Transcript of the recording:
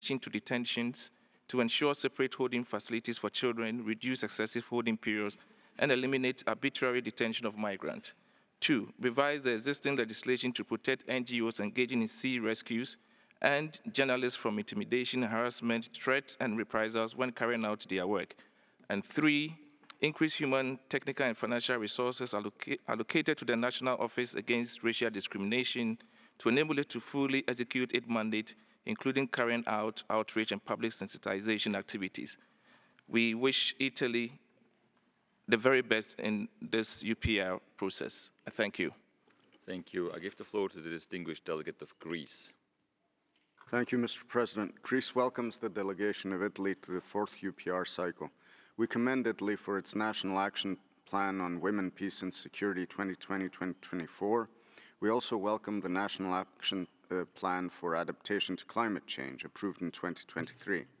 to detentions to ensure separate holding facilities for children, reduce excessive holding periods, and eliminate arbitrary detention of migrants. 2, revise the existing legislation to protect NGOs engaging in sea rescues and journalists from intimidation, harassment, threats, and reprisals when carrying out their work. And 3, increase human, technical, and financial resources allocated to the National Office Against Racial Discrimination to enable it to fully execute its mandate, including carrying out outreach and public sensitization activities. We wish Italy the very best in this UPR process. Thank you. Thank you. I give the floor to the distinguished delegate of Greece. Thank you, Mr. President. Greece welcomes the delegation of Italy to the fourth UPR cycle. We commend Italy for its National Action Plan on Women, Peace and Security 2020-2024. We also welcome the National Action Plan for Adaptation to Climate Change, approved in 2023.